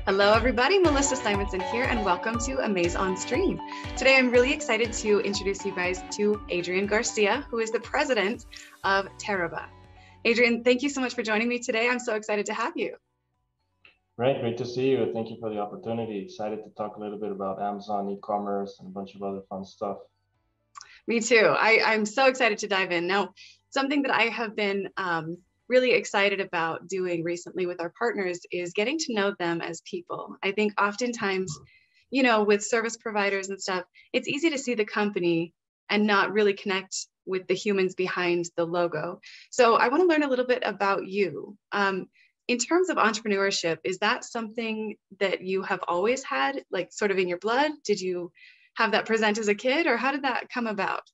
Hello, everybody. Melissa Simonson here, and welcome to Amaze on Stream. Today, I'm really excited to introduce you guys to Adrian Garcia, who is the president of Teraba. Adrian, thank you so much for joining me today. I'm so excited to have you. Great to see you. Thank you for the opportunity. Excited to talk a little bit about Amazon e-commerce and a bunch of other fun stuff. Me too. I'm so excited to dive in. Now, something that I have been really excited about doing recently with our partners is getting to know them as people. I think oftentimes, with service providers and stuff, it's easy to see the company and not really connect with the humans behind the logo. So I want to learn a little bit about you. In terms of entrepreneurship, is that something that you have always had, like sort of in your blood? Did you have that present as a kid, or how did that come about?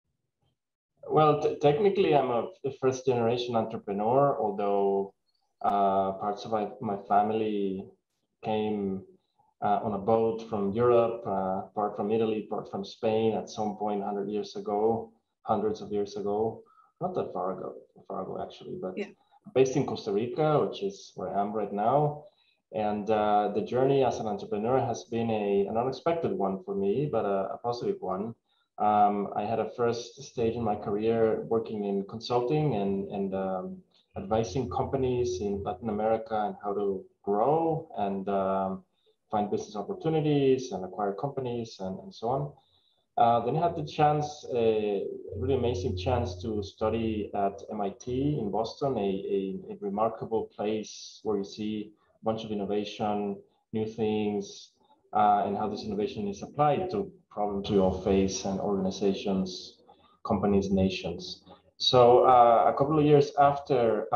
Well, technically, I'm a first generation entrepreneur, although parts of my family came on a boat from Europe, part from Italy, part from Spain at some point 100 years ago, hundreds of years ago, not that far ago actually, but yeah. Based in Costa Rica, which is where I am right now. And the journey as an entrepreneur has been an unexpected one for me, but a positive one. I had a first stage in my career working in consulting and advising companies in Latin America on how to grow and find business opportunities and acquire companies and so on. Then I had the chance, a really amazing chance to study at MIT in Boston, a remarkable place where you see a bunch of innovation, new things, and how this innovation is applied to problems we all face and organizations, companies, nations. So a couple of years after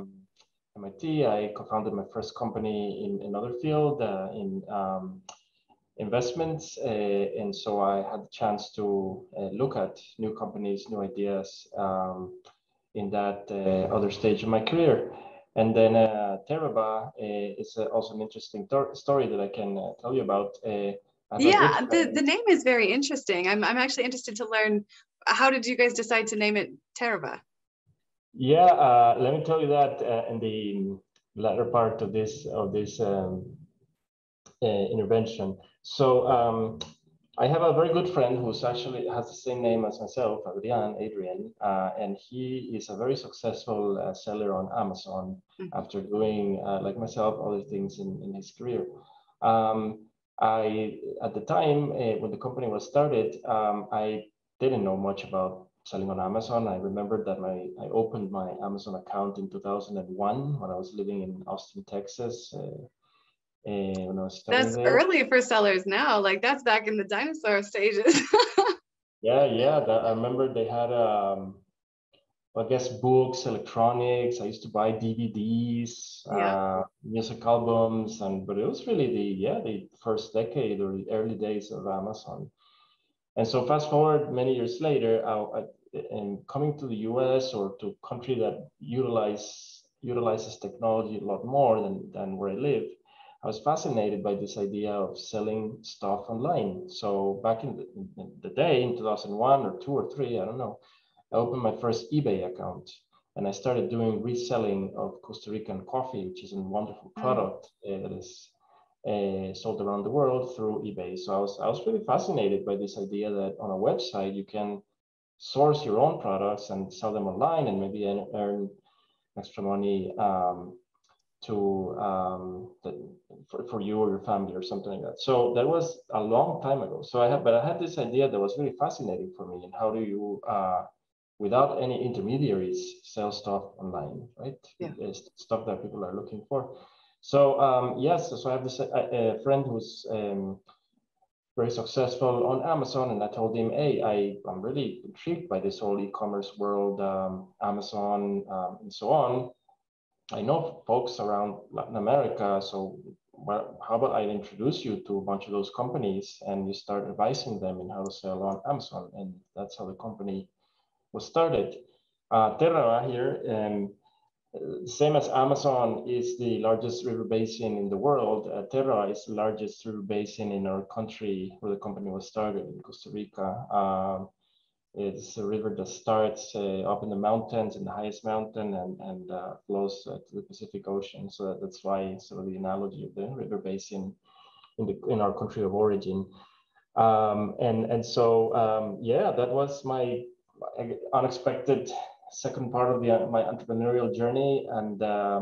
MIT, I co-founded my first company in another field, in investments, and so I had the chance to look at new companies, new ideas in that other stage of my career. And then Teraba is also an interesting story that I can tell you about. Yeah, the name is very interesting. I'm actually interested to learn, how did you guys decide to name it Teraba? Yeah, let me tell you that in the latter part of this intervention. So I have a very good friend who's actually has the same name as myself, Adrian, and he is a very successful seller on Amazon after doing, like myself, other things in his career. At the time when the company was started, I didn't know much about selling on Amazon. I remember that I opened my Amazon account in 2001 when I was living in Austin, Texas. When I was studying that's there. Early for sellers now. Like that's back in the dinosaur stages. Yeah. I remember they had, I guess, books, electronics. I used to buy DVDs, music albums, but it was really the first decade or the early days of Amazon. And so fast forward many years later, and coming to the US or to a country that utilizes technology a lot more than where I live, I was fascinated by this idea of selling stuff online. So back in the day, in 2001 or 2 or 3, I don't know, I opened my first eBay account and I started doing reselling of Costa Rican coffee, which is a wonderful product that is sold around the world through eBay. So I was really fascinated by this idea that on a website, you can source your own products and sell them online and maybe earn extra money for you or your family or something like that. So that was a long time ago. So I had this idea that was really fascinating for me. And how do you, without any intermediaries, sell stuff online, right? Yeah. Stuff that people are looking for. So yes, so I have this friend who's very successful on Amazon, and I told him, hey, I'm really intrigued by this whole e-commerce world, Amazon, and so on. I know folks around Latin America, so how about I introduce you to a bunch of those companies and you start advising them in how to sell on Amazon, and that's how the company was started. Terra here, same as Amazon is the largest river basin in the world, Terra is the largest river basin in our country where the company was started in Costa Rica. It's a river that starts up in the mountains, in the highest mountain, and flows to the Pacific Ocean. So that's why sort of the analogy of the river basin in our country of origin. Yeah, that was my unexpected second part of my entrepreneurial journey, and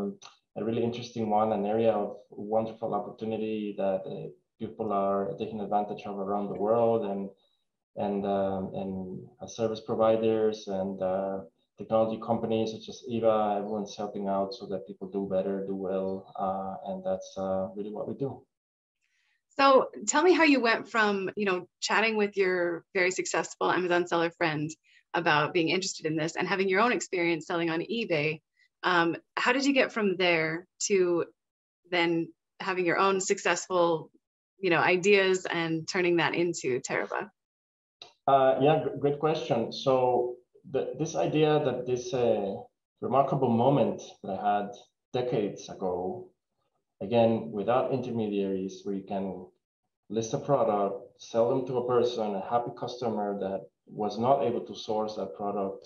a really interesting one, an area of wonderful opportunity that people are taking advantage of around the world, and service providers and technology companies such as Eva, everyone's helping out so that people do better, do well, and that's really what we do. So tell me how you went from, chatting with your very successful Amazon seller friend about being interested in this and having your own experience selling on eBay. How did you get from there to then having your own successful, ideas and turning that into Teraba? Yeah, great question. So this idea that this remarkable moment that I had decades ago, again, without intermediaries, where you can list a product, sell them to a person, a happy customer that was not able to source that product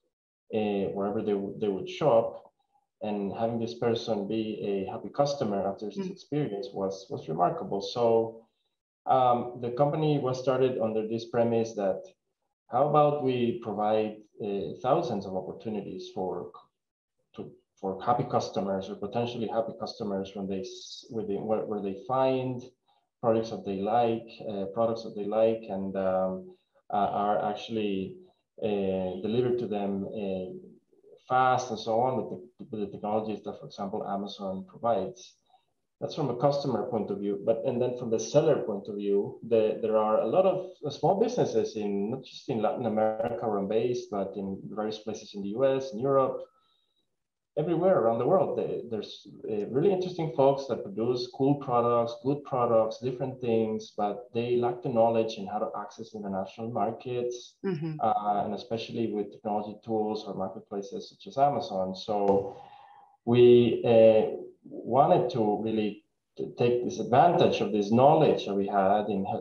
wherever they would shop, and having this person be a happy customer after this experience was remarkable. So the company was started under this premise that how about we provide thousands of opportunities for happy customers or potentially happy customers where they find products that they like, and are actually delivered to them fast and so on with the technologies that, for example, Amazon provides. That's from a customer point of view, and then from the seller point of view, there are a lot of small businesses not just in Latin America where I'm based, but in various places in the US, in Europe, everywhere around the world. There's really interesting folks that produce cool products, good products, different things, but they lack the knowledge in how to access international markets, and especially with technology tools or marketplaces such as Amazon. So we wanted to really take this advantage of this knowledge that we had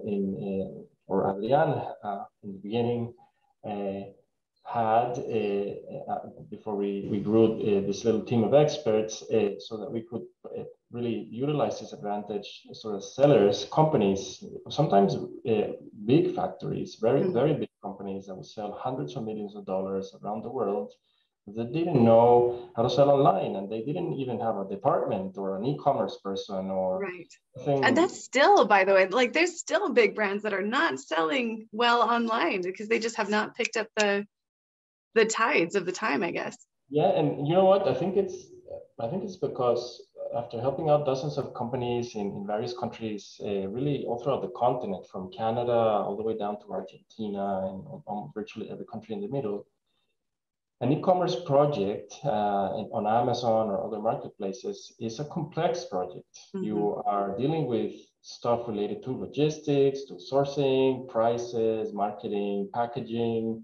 or Adrian in the beginning had before we grew this little team of experts, so that we could really utilize this advantage. So as sellers, companies, sometimes big factories, very big companies that would sell hundreds of millions of dollars around the world, they didn't know how to sell online, and they didn't even have a department or an e-commerce person or And that's still, by the way, like there's still big brands that are not selling well online because they just have not picked up the tides of the time, I guess. Yeah, and you know what? I think it's because after helping out dozens of companies in various countries, really all throughout the continent, from Canada all the way down to Argentina and on virtually every country in the middle, an e-commerce project on Amazon or other marketplaces is a complex project. You are dealing with stuff related to logistics, to sourcing, prices, marketing, packaging,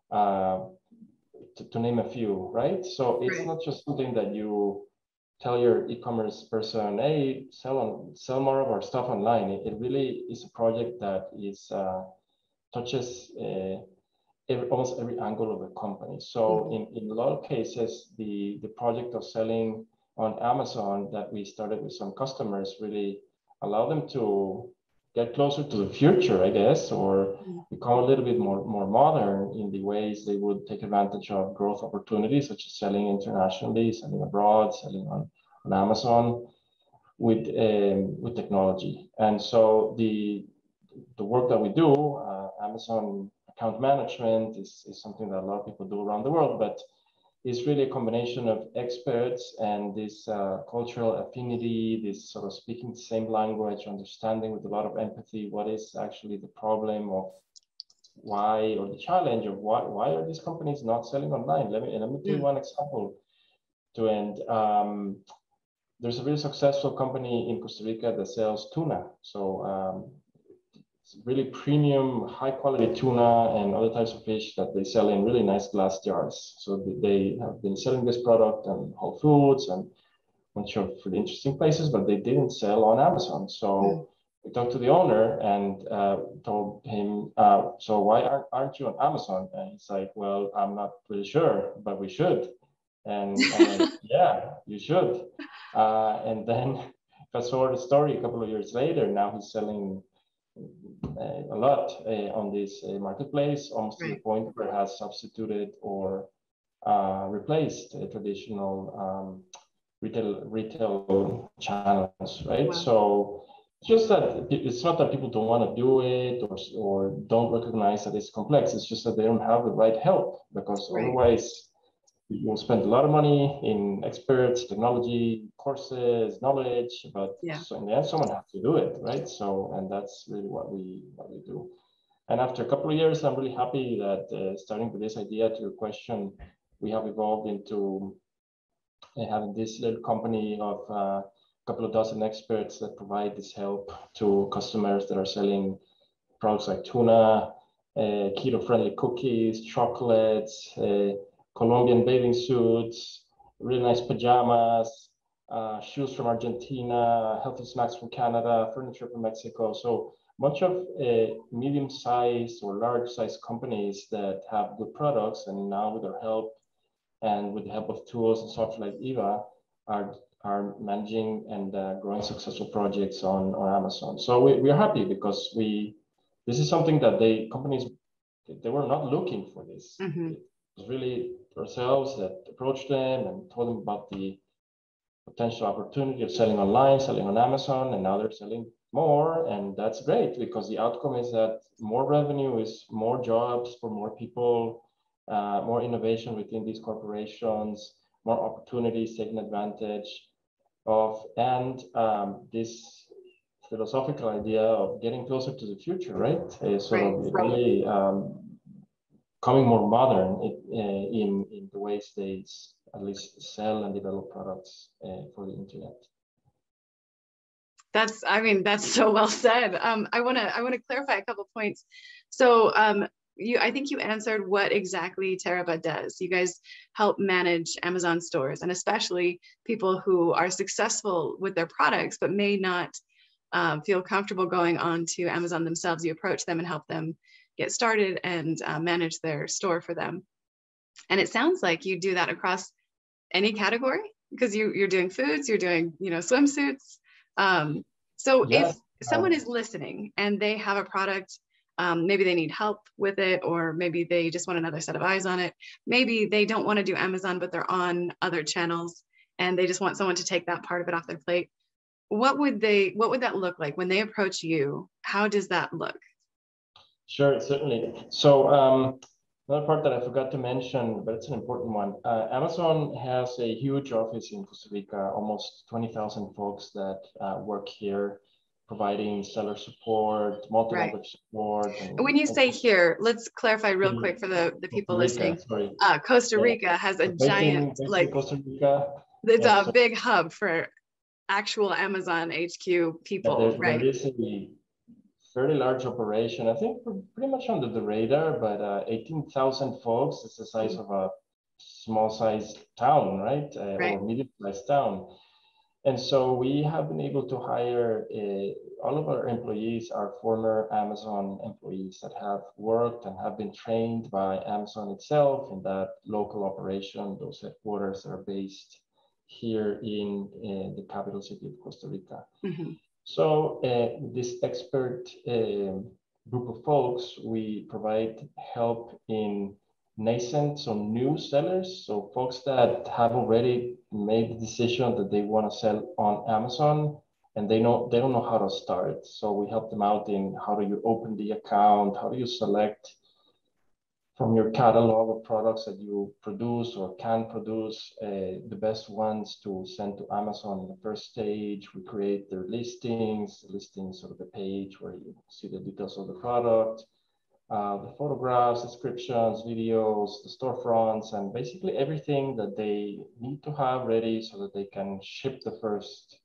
to name a few, right? So it's not just something that you tell your e-commerce person, hey, sell more of our stuff online. It really is a project that touches almost every angle of the company. So in a lot of cases, the project of selling on Amazon that we started with some customers really allow them to get closer to the future, I guess, or become a little bit more modern in the ways they would take advantage of growth opportunities, such as selling internationally, selling abroad, selling on Amazon with technology. And so the work that we do, Amazon account management is something that a lot of people do around the world, but it's really a combination of experts and this cultural affinity, this sort of speaking the same language, understanding with a lot of empathy what is actually the problem of why, or the challenge of why are these companies not selling online. Let me give you one example to end. There's a really successful company in Costa Rica that sells tuna. So it's really premium, high quality tuna and other types of fish that they sell in really nice glass jars. So they have been selling this product on Whole Foods and a bunch of really interesting places, but they didn't sell on Amazon. So we talked to the owner and told him, so why aren't you on Amazon? And he's like, well, I'm not really sure, but we should. And I'm like, yeah, you should. And then fast forward the story a couple of years later, now he's selling a lot on this marketplace, almost to the point where it has substituted or replaced traditional retail channels, right? Wow. So just that it's not that people don't want to do it or don't recognize that it's complex. It's just that they don't have the right help, because otherwise you'll spend a lot of money in experts, technology, courses, knowledge, but so in the end, someone has to do it, right? So, and that's really what we do. And after a couple of years, I'm really happy that starting with this idea to your question, we have evolved into having this little company of a couple of dozen experts that provide this help to customers that are selling products like tuna, keto-friendly cookies, chocolates, Colombian bathing suits, really nice pajamas, shoes from Argentina, healthy snacks from Canada, furniture from Mexico. So much of medium-sized or large-sized companies that have good products, and now with our help and with the help of tools and software like Eva, are managing and growing successful projects on Amazon. So we are happy because this is something that companies were not looking for this. Mm-hmm. It was really ourselves that approached them and told them about the potential opportunity of selling online, selling on Amazon, and now they're selling more. And that's great, because the outcome is that more revenue is more jobs for more people, more innovation within these corporations, more opportunities taken advantage of, and this philosophical idea of getting closer to the future, right? Really becoming more modern in the ways they at least sell and develop products for the internet. That's so well said. I want to clarify a couple points. So I think you answered what exactly Teraba does. You guys help manage Amazon stores, and especially people who are successful with their products but may not feel comfortable going on to Amazon themselves. You approach them and help them get started and manage their store for them. And it sounds like you do that across any category, because you're doing foods, you're doing swimsuits. So if someone is listening and they have a product, maybe they need help with it, or maybe they just want another set of eyes on it. Maybe they don't want to do Amazon, but they're on other channels and they just want someone to take that part of it off their plate. What would that look like when they approach you? How does that look? Sure, certainly. So another part that I forgot to mention, but it's an important one. Amazon has a huge office in Costa Rica, almost 20,000 folks that work here, providing seller support, multi-language support. And when you say here, let's clarify real quick for the people listening. Costa Rica has a giant, Costa Rica. It's a big hub for actual Amazon HQ people, right? There is a fairly large operation. I think we're pretty much under the radar, but 18,000 folks is the size of a small-sized town, right? Or medium-sized town. And so we have been able to hire all of our employees are former Amazon employees that have worked and have been trained by Amazon itself in that local operation. Those headquarters are based here in the capital city of Costa Rica. Mm-hmm. So this expert group of folks, we provide help in nascent, so new sellers, so folks that have already made the decision that they want to sell on Amazon and they don't know how to start. So we help them out in how do you open the account, how do you select from your catalog of products that you produce or can produce the best ones to send to Amazon in the first stage. We create their listings, sort of the page where you see the details of the product, the photographs, descriptions, videos, the storefronts, and basically everything that they need to have ready so that they can ship the first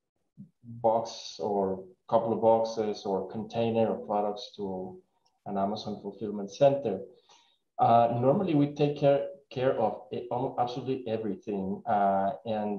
box or couple of boxes or container of products to an Amazon fulfillment center. Normally we take care of absolutely everything, and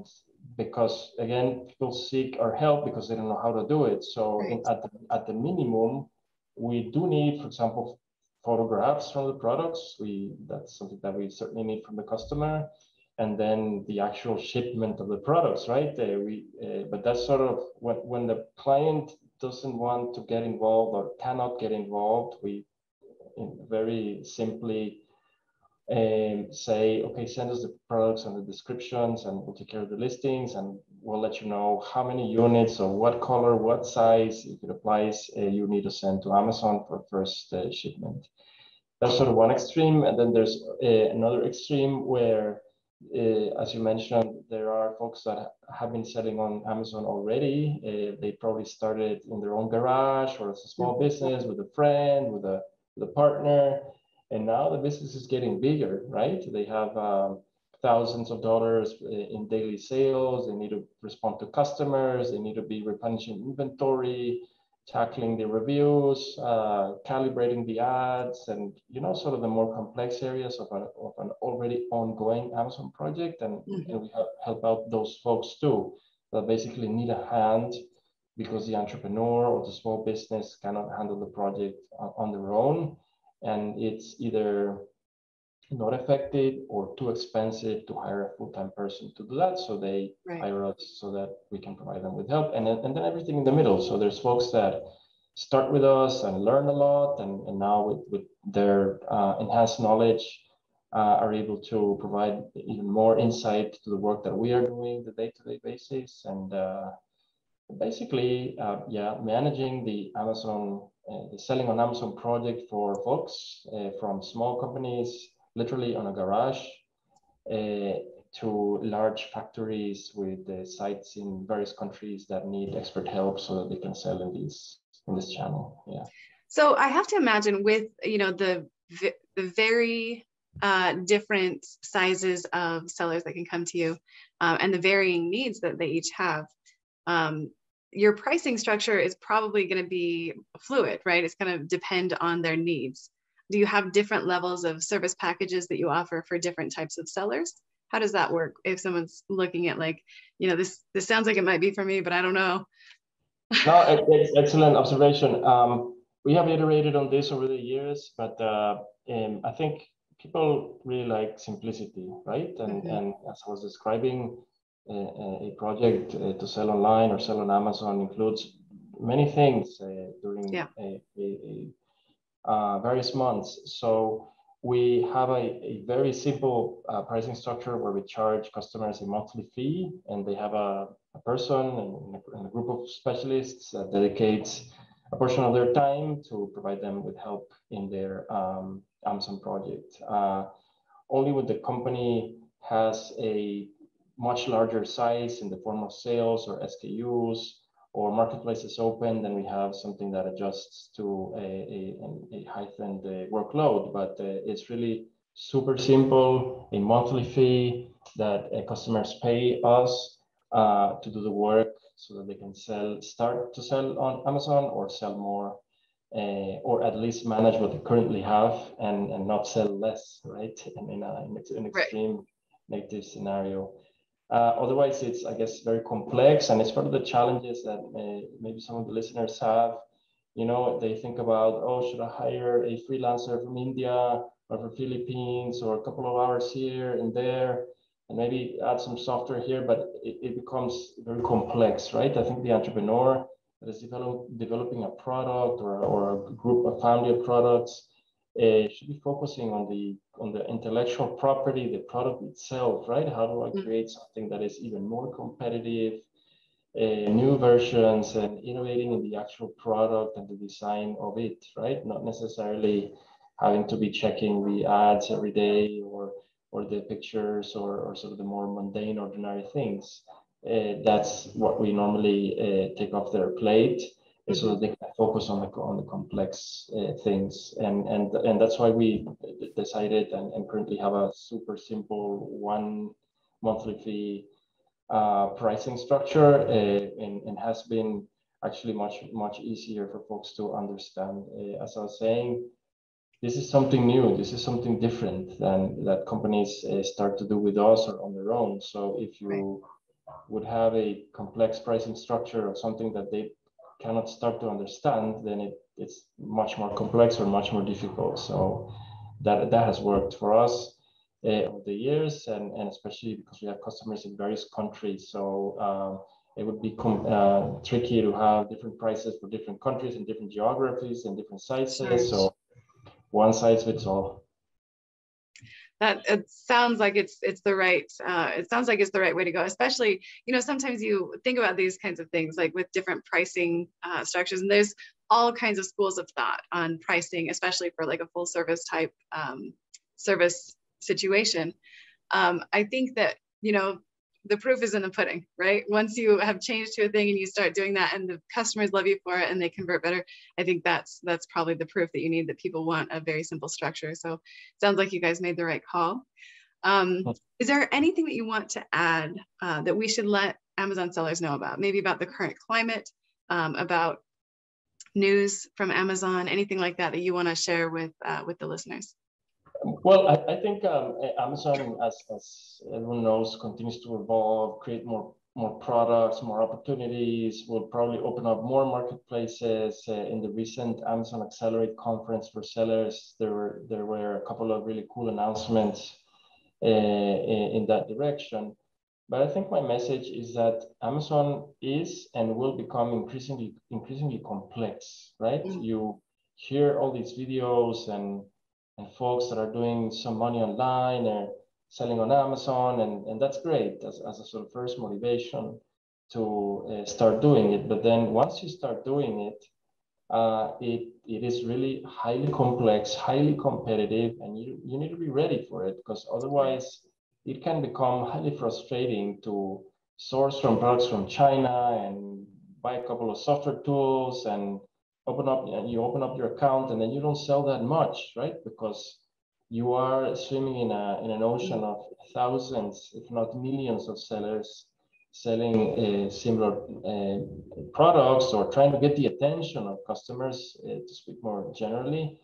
because again, people seek our help because they don't know how to do it. So Right. at the minimum, we do need, for example, photographs from the products. That's something that we certainly need from the customer, and then the actual shipment of the products, right? But that's sort of when the client doesn't want to get involved or cannot get involved, we very simply say, okay, send us the products and the descriptions, and we'll take care of the listings, and we'll let you know how many units or what color, what size. If it applies, you need to send to Amazon for first shipment. That's sort of one extreme, and then there's another extreme where, as you mentioned, there are folks that have been selling on Amazon already. They probably started in their own garage or as a small business with a friend, with a partner. And now the business is getting bigger, right? They have thousands of dollars in daily sales. They need to respond to customers. They need to be replenishing inventory, tackling the reviews, calibrating the ads, and sort of the more complex areas of an already ongoing Amazon project. And we help out those folks too, that basically need a hand because the entrepreneur or the small business cannot handle the project on their own. And it's either not effective or too expensive to hire a full-time person to do that. So they hire us so that we can provide them with help. And then everything in the middle. So there's folks that start with us and learn a lot. And now with their enhanced knowledge, are able to provide even more insight to the work that we are doing the day-to-day basis. And basically, managing the Amazon, the selling on Amazon project for folks from small companies, literally on a garage, to large factories with sites in various countries that need expert help so that they can sell in this channel. Yeah. So I have to imagine with the very different sizes of sellers that can come to you, and the varying needs that they each have. Your pricing structure is probably going to be fluid, right? It's going to depend on their needs. Do you have different levels of service packages that you offer for different types of sellers? How does that work? If someone's looking at this sounds like it might be for me, but I don't know. No, it's excellent observation. We have iterated on this over the years, but I think people really like simplicity, right? And as I was describing, a project to sell online or sell on Amazon includes many things during various months. So we have a very simple pricing structure where we charge customers a monthly fee, and they have a person and a group of specialists that dedicates a portion of their time to provide them with help in their Amazon project. Only when the company has a much larger size in the form of sales or SKUs or marketplaces open, then we have something that adjusts to a heightened workload. But it's really super simple, a monthly fee that customers pay us to do the work so that they can start to sell on Amazon or sell more, or at least manage what they currently have and not sell less, right? In an extreme negative scenario. Otherwise, it's, I guess, very complex, and it's part of the challenges that maybe some of the listeners have. They think about, oh, should I hire a freelancer from India or from Philippines, or a couple of hours here and there, and maybe add some software here, but it becomes very complex, right? I think the entrepreneur that is developing a product or a group, a family of products, should be focusing on the intellectual property, the product itself, right? How do I create something that is even more competitive, new versions, and innovating in the actual product and the design of it, right? Not necessarily having to be checking the ads every day or the pictures or sort of the more mundane, ordinary things. That's what we normally take off their plate. So that they can focus on the complex things, and that's why we decided and currently have a super simple one monthly fee pricing structure, and has been actually much easier for folks to understand. As I was saying, this is something new. This is something different than that companies start to do with us or on their own. So if you would have a complex pricing structure or something that they cannot start to understand, then it's much more complex or much more difficult. So that has worked for us over the years, and especially because we have customers in various countries. So it would be tricky to have different prices for different countries and different geographies and different sizes. Sure. So one size fits all. That it sounds like it's the right it sounds like it's the right way to go, especially, you know, sometimes you think about these kinds of things like with different pricing structures, and there's all kinds of schools of thought on pricing, especially for like a full service type service situation. I think that, you know, the proof is in the pudding, right? Once you have changed to a thing and you start doing that and the customers love you for it and they convert better, I think that's probably the proof that you need, that people want a very simple structure. So it sounds like you guys made the right call. Is there anything that you want to add that we should let Amazon sellers know about? Maybe about the current climate, about news from Amazon, anything like that that you want to share with the listeners? Well, I think Amazon, as everyone knows, continues to evolve, create more products, more opportunities, will probably open up more marketplaces. In the recent Amazon Accelerate conference for sellers, there were a couple of really cool announcements in that direction. But I think my message is that Amazon is and will become increasingly complex, right? Mm-hmm. You hear all these videos and folks that are doing some money online or selling on Amazon, and that's great as a sort of first motivation to start doing it. But then once you start doing it, it is really highly complex, highly competitive, and you need to be ready for it, because otherwise it can become highly frustrating to source from products from China and buy a couple of software tools and open up your account, and then you don't sell that much, right? Because you are swimming in an ocean of thousands, if not millions, of sellers selling similar products or trying to get the attention of customers, to speak more generally.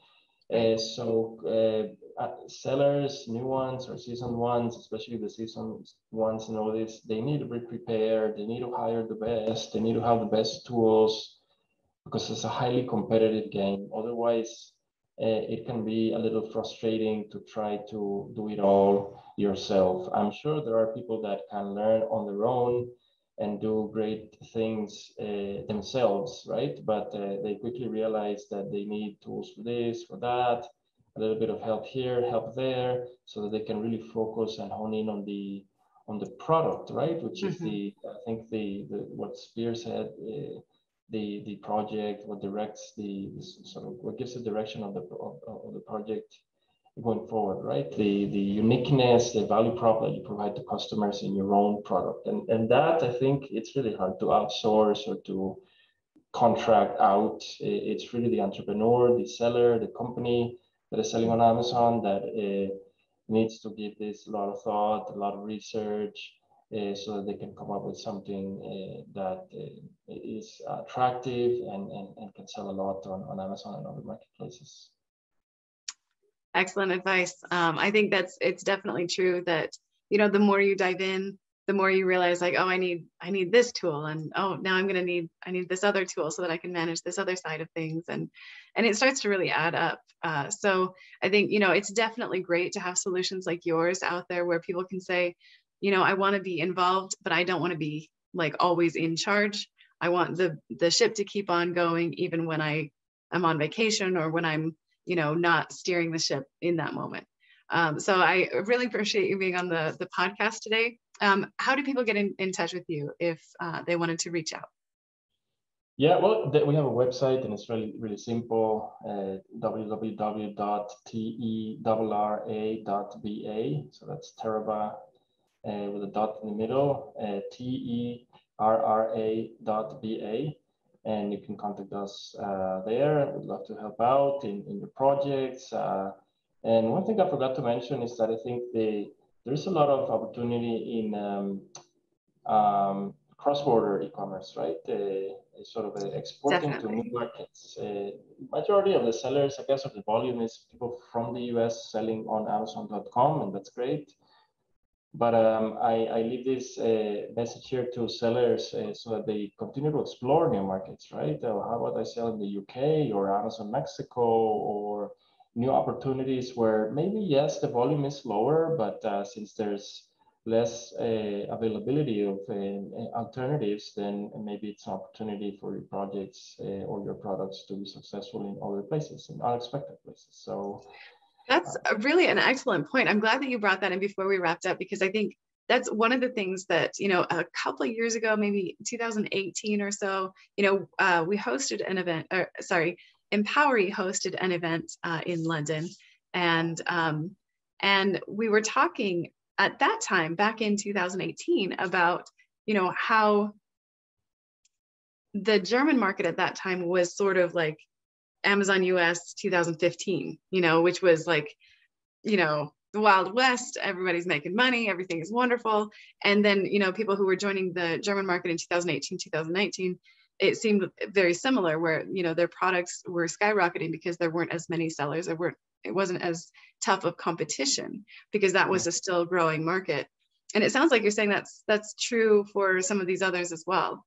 Sellers, new ones or seasoned ones, especially the seasoned ones, know this. They need to be prepared. They need to hire the best. They need to have the best tools, because it's a highly competitive game. Otherwise, it can be a little frustrating to try to do it all yourself. I'm sure there are people that can learn on their own and do great things themselves, right? But they quickly realize that they need tools for this, for that, a little bit of help here, help there, so that they can really focus and hone in on the product, right? Which is I think the what Spear said. The project, what directs the sort of what gives the direction of the project going forward, right? The uniqueness, the value prop that you provide to customers in your own product, and that, I think it's really hard to outsource or to contract out. It's really the entrepreneur, the seller, the company that is selling on Amazon that needs to give this a lot of thought, a lot of research, so that they can come up with something that is attractive and can sell a lot on Amazon and other marketplaces. Excellent advice. I think it's definitely true that, you know, the more you dive in, the more you realize, like, oh, I need this tool, and oh, now I need this other tool so that I can manage this other side of things, and it starts to really add up. So I think, you know, it's definitely great to have solutions like yours out there where people can say, you know, I want to be involved, but I don't want to be like always in charge. I want the ship to keep on going even when I am on vacation or when I'm, you know, not steering the ship in that moment. So I really appreciate you being on the podcast today. How do people get in touch with you if they wanted to reach out? Yeah, well, we have a website, and it's really, really simple, www.terra.ba. So that's Terra with a dot in the middle, terra.ba. And you can contact us there. We'd love to help out in your projects. And one thing I forgot to mention is that I think there's a lot of opportunity in cross-border e-commerce, right? Sort of exporting Definitely. To new markets. Majority of the sellers, I guess, of the volume is people from the US selling on Amazon.com, and that's great. But I leave this message here to sellers so that they continue to explore new markets, right? How about I sell in the UK or Amazon Mexico, or new opportunities where maybe, yes, the volume is lower, but since there's less availability of alternatives, then maybe it's an opportunity for your projects or your products to be successful in other places, in unexpected places. So that's really an excellent point. I'm glad that you brought that in before we wrapped up, because I think that's one of the things that, a couple of years ago, maybe 2018 or so, we hosted an event, Empowery hosted an event in London. And we were talking at that time, back in 2018, about, how the German market at that time was sort of like Amazon US 2015, which was like, the Wild West, everybody's making money, everything is wonderful. And then, people who were joining the German market in 2018, 2019, it seemed very similar, where, their products were skyrocketing because there weren't as many sellers. It wasn't as tough of competition because that was a still growing market. And it sounds like you're saying that's true for some of these others as well.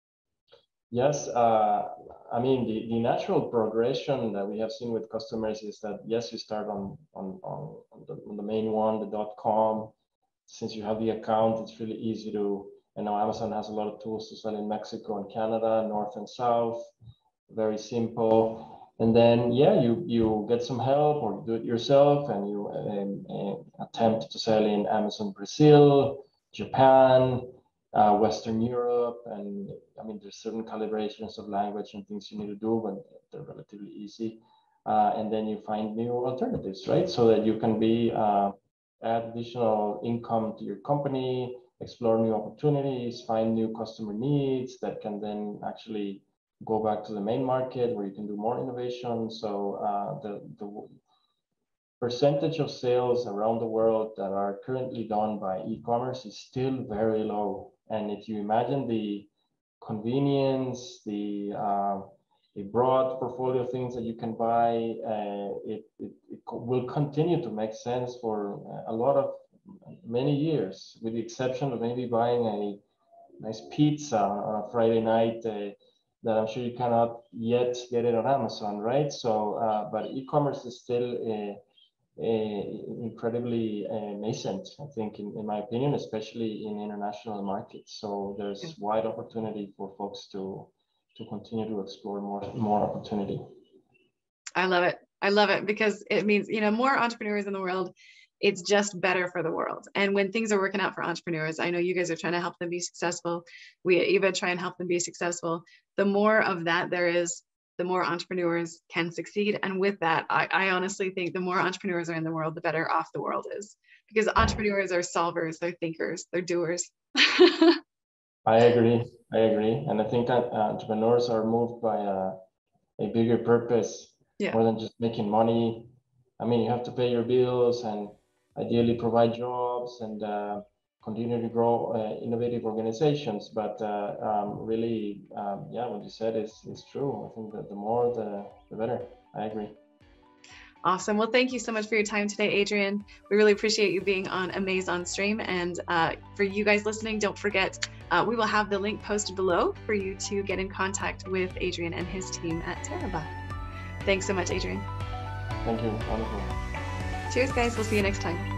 Yes, I mean, the natural progression that we have seen with customers is that, yes, you start on the main one, the .com. Since you have the account, it's really easy to, now Amazon has a lot of tools to sell in Mexico and Canada, North and South, very simple. And then, yeah, you get some help or do it yourself, and you attempt to sell in Amazon Brazil, Japan, Western Europe, and I mean, there's certain calibrations of language and things you need to do, but they're relatively easy. And then you find new alternatives, right? So that you can add additional income to your company, explore new opportunities, find new customer needs that can then actually go back to the main market where you can do more innovation. So the percentage of sales around the world that are currently done by e-commerce is still very low. And if you imagine the convenience, the a broad portfolio of things that you can buy, it will continue to make sense for a lot of many years, with the exception of maybe buying a nice pizza on a Friday night that I'm sure you cannot yet get it on Amazon, right? So, but e-commerce is still incredibly nascent, I think, in my opinion, especially in international markets. So there's wide opportunity for folks to continue to explore more opportunity. I love it. I love it, because it means, more entrepreneurs in the world. It's just better for the world. And when things are working out for entrepreneurs, I know you guys are trying to help them be successful. We at EVA try and help them be successful. The more of that there is, the more entrepreneurs can succeed. And with that, I honestly think the more entrepreneurs are in the world, the better off the world is, because entrepreneurs are solvers, they're thinkers, they're doers. I agree. And I think that entrepreneurs are moved by a bigger purpose, more than just making money. I mean, you have to pay your bills and ideally provide jobs and continue to grow innovative organizations. But really, what you said is true. I think that the more, the better. I agree. Awesome. Well, thank you so much for your time today, Adrian. We really appreciate you being on Amaze on Stream. And for you guys listening, don't forget, we will have the link posted below for you to get in contact with Adrian and his team at Terriba. Thanks so much, Adrian. Thank you. Wonderful. Cheers, guys. We'll see you next time.